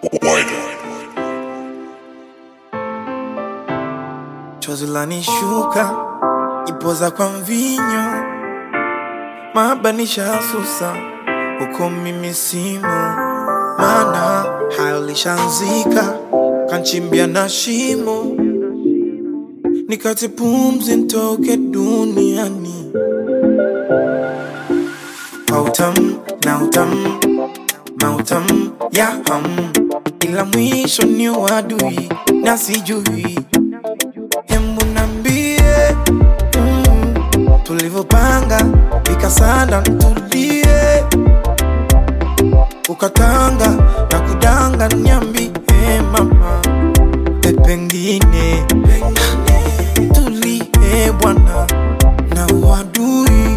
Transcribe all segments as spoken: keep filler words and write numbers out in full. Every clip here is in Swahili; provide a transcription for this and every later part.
Chozi lanishuka, ipoza kwa mvinyo, mabanisha susa, uko mimi simu. Mana hayo lishanzika, kanchimbia na shimo, nikati pumzi ntoke duniani. Mautam, nautam, mautam, ya ham, ila mwisho ni wadui, na sijui. Hembu nambie, mm, tulivopanga, vikasanda ntulie. Ukatanga, na kudanga nyambi, eh mama. Pepengine, tulie bwana, na wadui.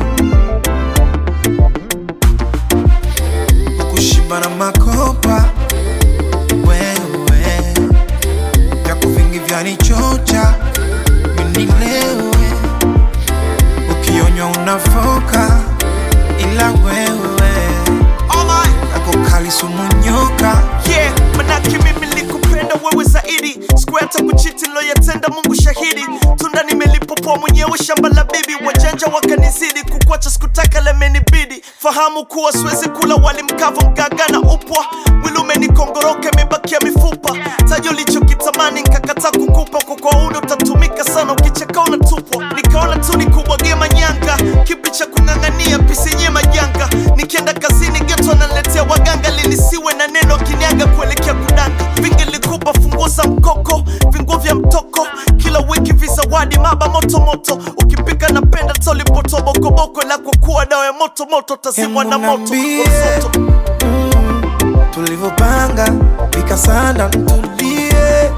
Kushibana makopa, wewe vya kuvingi vya nichocha, minilewe. Ukionyo unafoka, ila wewe ako kali sumunyoka. Yeah, manaki mimi likupenda wewe zaidi. Sikueta kuchiti lo yatenda Mungu shahidi. Tunda nimelipopoa mwenyewe shamba la bibi. Wajanja wakanizidi kukwacha sikutaka lemenibidi. Fahamu kuwa siwezi kula wali mkavu mgagana upwa. Mwili umenikongoroka imebakia mifupa. Tajo lichokitamani nkakata kukupa. Kwa kwa uno utatumika sana ukicheka unatupwa. Nikaona tu nikubwagie manyanga. Kipi cha kung'ang'ania pisi nye majanga. Nikienda kazini geto analetea waganga. Linisiwe na neno kinyaga kuelekea kudanga. Vingi likupa funguo za mkoko, vinguo vya mtoko. Kila wiki vizawadi maba moto moto. Ukipika napenda tolipoto boko boko. La kukuwa dawe moto moto tazimwa na moto Wasoto. Mm, tulivopanga, vikasanda ntulie.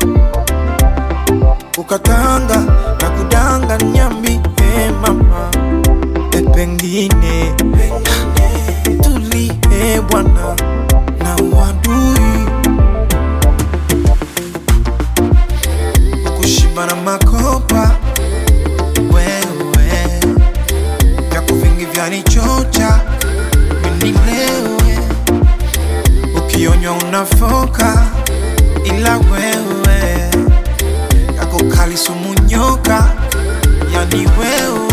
Ukatanga, na kudanga nyambi, eh mama. Pepengine, tulie bwana, na wadui. Kushibana makopa, wewe vya kuvingi vya nichocha, minilewe. Ukionyo unafoka, ila wewe kako kali sumunyoka, yani wewe